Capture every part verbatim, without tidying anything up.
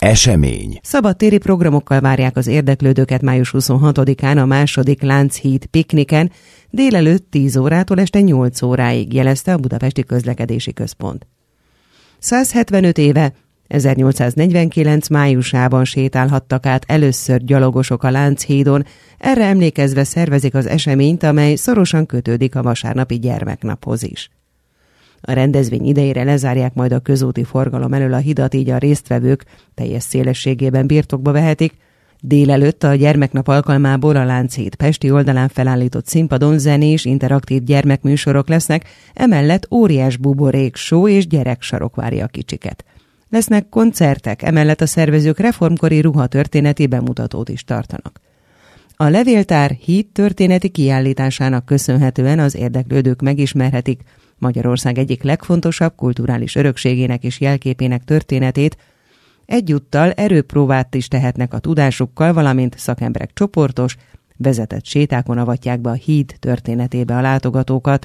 Esemény. Szabadtéri programokkal várják az érdeklődőket május huszonhatodikán a második Lánchíd pikniken, délelőtt tíz órától este nyolc óráig, jelezte a Budapesti Közlekedési Központ. száz hetvenöt éve, ezernyolcszáznegyvenkilenc májusában sétálhattak át először gyalogosok a Lánchídon, erre emlékezve szervezik az eseményt, amely szorosan kötődik a vasárnapi gyermeknaphoz is. A rendezvény idejére lezárják majd a közúti forgalom elől a hidat, így a résztvevők teljes szélességében birtokba vehetik. Délelőtt a gyermeknap alkalmából a Lánchíd pesti oldalán felállított színpadon zenés, interaktív gyermekműsorok lesznek, emellett óriás buborék, show és gyereksarok várja a kicsiket. Lesznek koncertek, emellett a szervezők reformkori ruhatörténeti bemutatót is tartanak. A levéltár híd történeti kiállításának köszönhetően az érdeklődők megismerhetik Magyarország egyik legfontosabb kulturális örökségének és jelképének történetét, egyúttal erőpróbát is tehetnek a tudásukkal, valamint szakemberek csoportos, vezetett sétákon avatják be a híd történetébe a látogatókat.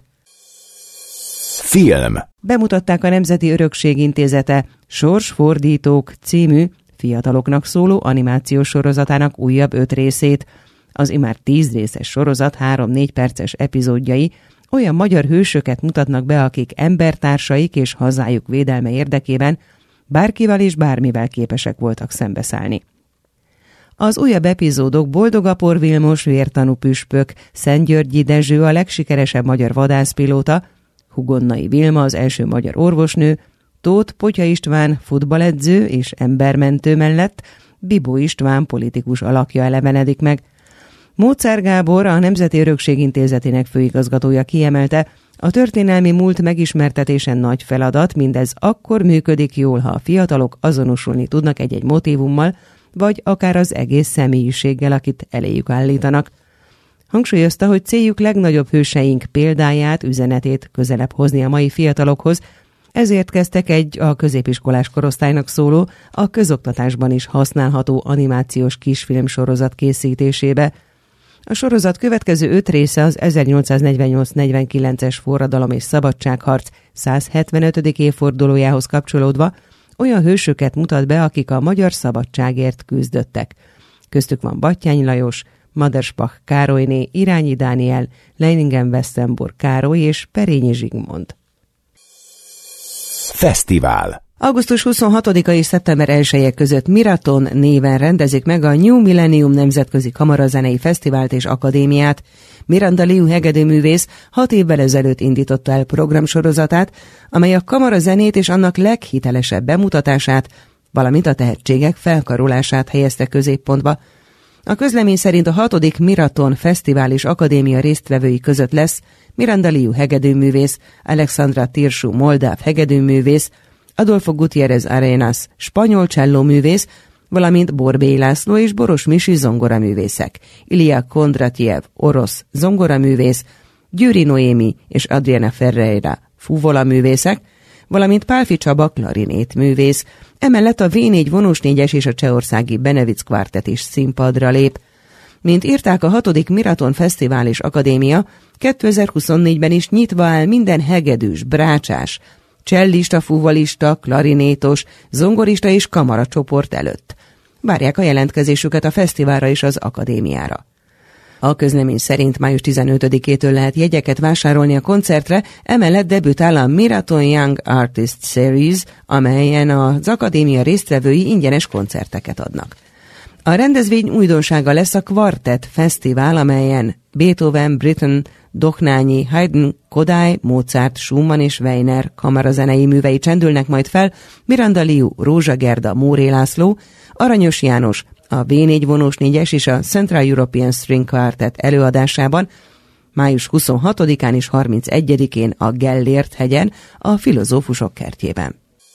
Film. Bemutatták a Nemzeti Örökség Intézete Sorsfordítók című fiataloknak szóló animációs sorozatának újabb öt részét. Az immár tíz részes sorozat három-négy perces epizódjai olyan magyar hősöket mutatnak be, akik embertársaik és hazájuk védelme érdekében bárkivel és bármivel képesek voltak szembeszállni. Az újabb epizódok Boldogapor Vilmos vértanú püspök, Szentgyörgyi Dezső a legsikeresebb magyar vadászpilóta, Hugonnai Vilma az első magyar orvosnő, Tóth Potya István futballedző és embermentő mellett Bibó István politikus alakja elevenedik meg. Móczer Gábor, a Nemzeti Örökség Intézetének főigazgatója kiemelte, a történelmi múlt megismertetése nagy feladat, mindez akkor működik jól, ha a fiatalok azonosulni tudnak egy-egy motívummal, vagy akár az egész személyiséggel, akit eléjük állítanak. Hangsúlyozta, hogy céljuk legnagyobb hőseink példáját, üzenetét közelebb hozni a mai fiatalokhoz, ezért kezdtek egy a középiskolás korosztálynak szóló, a közoktatásban is használható animációs kisfilmsorozat készítésébe. A sorozat következő öt része az ezernyolcszáznegyvennyolc-negyvenkilences forradalom és szabadságharc száz hetvenötödik évfordulójához kapcsolódva olyan hősöket mutat be, akik a magyar szabadságért küzdöttek. Köztük van Batthyány Lajos, Maderspach Károlyné, Irányi Dániel, Leiningen-Westenburg Károly és Perényi Zsigmond. Fesztivál. augusztus huszonhatodika és szeptember elseje között Miraton néven rendezik meg a New Millennium Nemzetközi Kamarazenei Fesztivált és Akadémiát. Miranda Liu hegedűművész hat évvel ezelőtt indította el programsorozatát, amely a kamarazenét és annak leghitelesebb bemutatását, valamint a tehetségek felkarolását helyezte középpontba. A közlemény szerint a hatodik Miraton Fesztivál és Akadémia résztvevői között lesz Miranda Liu hegedűművész, Alexandra Tirsu moldáv hegedűművész, Adolfo Gutiérrez Arenas spanyol csellóművész, valamint Borbély László és Boros Misi zongoraművészek, Ilya Kondratyev orosz zongoraművész, Győri Noémi és Adriana Ferreira fuvolaművészek, valamint Pálfi Csaba klarinétművész, emellett a vé négy vonós négyes és a csehországi Benevic Quartet is színpadra lép. Mint írták, a hatodik Miraton Fesztivál és Akadémia kétezer-huszonnégyben is nyitva áll minden hegedűs, brácsás, csellista, fuvolista, klarinétos, zongorista és kamaracsoport előtt. Várják a jelentkezésüket a fesztiválra és az akadémiára. A közlemény szerint május tizenötödikétől lehet jegyeket vásárolni a koncertre, emellett debütál a Miraton Young Artist Series, amelyen az akadémia résztvevői ingyenes koncerteket adnak. A rendezvény újdonsága lesz a Quartet Fesztivál, amelyen Beethoven, Britten, Dochnányi, Haydn, Kodály, Mozart, Schumann és Weiner kamarazenei művei csendülnek majd fel, Miranda Liu, Rózsa Gerda, Móré László, Aranyos János, a vé négy vonós négyes és a Central European String Quartet előadásában, május huszonhatodikán és harmincegyedikén a Gellért hegyen, a Filozófusok kertjében.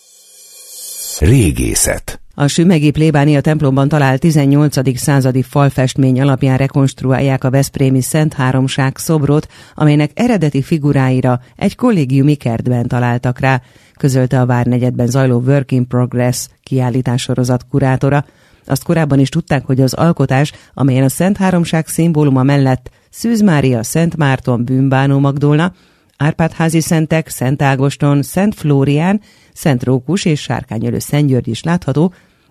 Régészet. A sümegi plébánia templomban talált tizennyolcadik századi falfestmény alapján rekonstruálják a veszprémi Szent Háromság szobrot, amelynek eredeti figuráira egy kollégiumi kertben találtak rá, közölte a Várnegyedben zajló Work in Progress kiállítássorozat kurátora. Azt korábban is tudták, hogy az alkotás, amelyen a Szent Háromság szimbóluma mellett Szűz Mária, Szent Márton, Bűnbánó Magdolna, Árpád-házi szentek, Szent Ágoston, Szent Flórián, Szent Rókus és Sárkányölő Szent György is látható,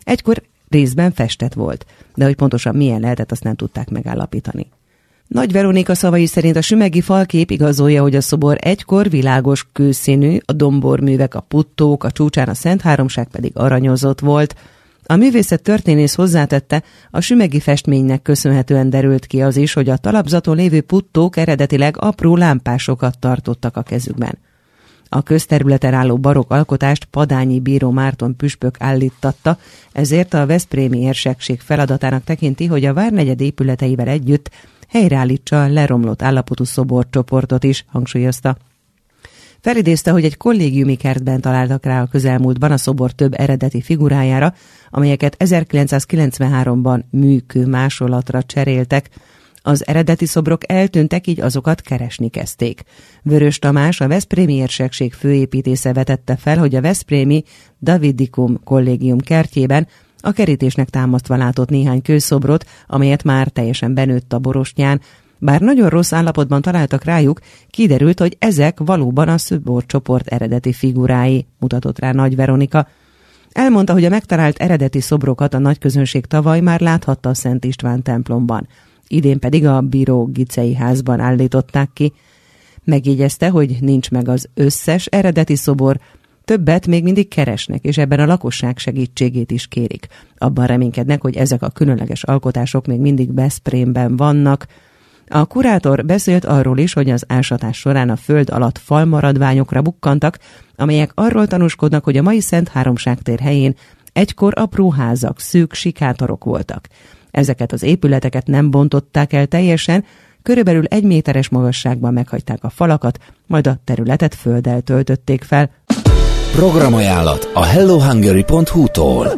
Egykor részben festett volt, de hogy pontosan milyen lehetett, azt nem tudták megállapítani. Nagy Veronika szavai szerint a sümegi falkép igazolja, hogy a szobor egykor világos kőszínű, a domborművek, a puttók, a csúcsán a Szent Háromság pedig aranyozott volt. A művészet történész hozzátette, a sümegi festménynek köszönhetően derült ki az is, hogy a talapzaton lévő puttók eredetileg apró lámpásokat tartottak a kezükben. A közterületen álló barokk alkotást Padányi bíró Márton püspök állíttatta, ezért a veszprémi érsekség feladatának tekinti, hogy a várnegyed épületeivel együtt helyreállítsa a leromlott állapotú szoborcsoportot is, hangsúlyozta. Felidézte, hogy egy kollégiumi kertben találtak rá a közelmúltban a szobor több eredeti figurájára, amelyeket ezerkilencszázkilencvenháromban műkő másolatra cseréltek. Az eredeti szobrok eltűntek, így azokat keresni kezdték. Vörös Tamás, a veszprémi érsekség főépítésze vetette fel, hogy a veszprémi Davidikum kollégium kertjében a kerítésnek támasztva látott néhány kőszobrot, amelyet már teljesen benőtt a borostyán. Bár nagyon rossz állapotban találtak rájuk, kiderült, hogy ezek valóban a szoborcsoport eredeti figurái, mutatott rá Nagy Veronika. Elmondta, hogy a megtalált eredeti szobrokat a nagyközönség tavaly már láthatta a Szent István templomban. Idén pedig a Bíró Gicei házban állították ki. Megjegyezte, hogy nincs meg az összes eredeti szobor, többet még mindig keresnek, és ebben a lakosság segítségét is kérik. Abban reménykednek, hogy ezek a különleges alkotások még mindig Veszprémben vannak. A kurátor beszélt arról is, hogy az ásatás során a föld alatt falmaradványokra bukkantak, amelyek arról tanúskodnak, hogy a mai Szent Háromságtér helyén egykor apró házak, szűk sikátorok voltak. Ezeket az épületeket nem bontották el teljesen, körülbelül egy méteres magasságban meghagyták a falakat, majd a területet földdel töltötték fel. Programajánlat a hello hungary pont hu-tól.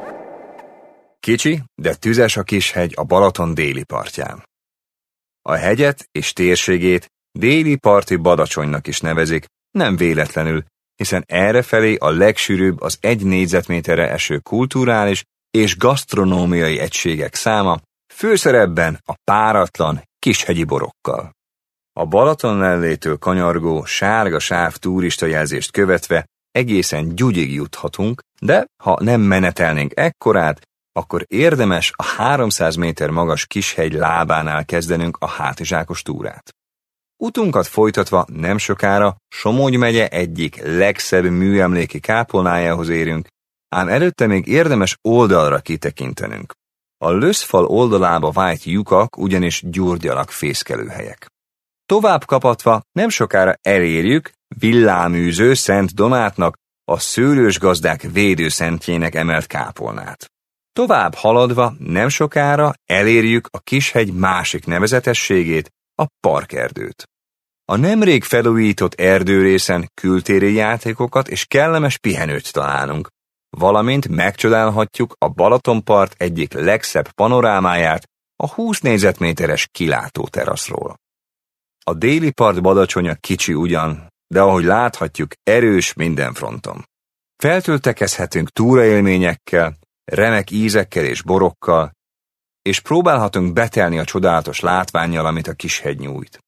Kicsi, de tüzes a Kishegy a Balaton déli partján. A hegyet és térségét déli parti Badacsonynak is nevezik, nem véletlenül, hiszen errefelé a legsűrűbb az egy négyzetméterre eső kulturális és gasztronómiai egységek száma, főszerepben a páratlan kishegyi borokkal. A Balaton mellétől kanyargó sárga sáv turistajelzést követve egészen Gyugyig juthatunk, de ha nem menetelnénk ekkorát, akkor érdemes a háromszáz méter magas Kishegy lábánál kezdenünk a hátizsákos túrát. Utunkat folytatva nem sokára Somogy megye egyik legszebb műemléki kápolnájához érünk, ám előtte még érdemes oldalra kitekintenünk. A löszfal oldalába vájt lyukak ugyanis gyurgyanak fészkelőhelyek. Tovább kapatva nem sokára elérjük villáműző Szent Donátnak, a szőlős gazdák védőszentjének emelt kápolnát. Tovább haladva nem sokára elérjük a Kishegy másik nevezetességét, a parkerdőt. A nemrég felújított erdőrészen kültéri játékokat és kellemes pihenőt találunk, valamint megcsodálhatjuk a Balatonpart egyik legszebb panorámáját, a húsz négyzetméteres kilátóteraszról. A déli part Badacsonya kicsi ugyan, de ahogy láthatjuk, erős minden fronton. Feltöltekezhetünk túraélményekkel, remek ízekkel és borokkal, és próbálhatunk betelni a csodálatos látvánnyal, amit a Kishegy nyújt.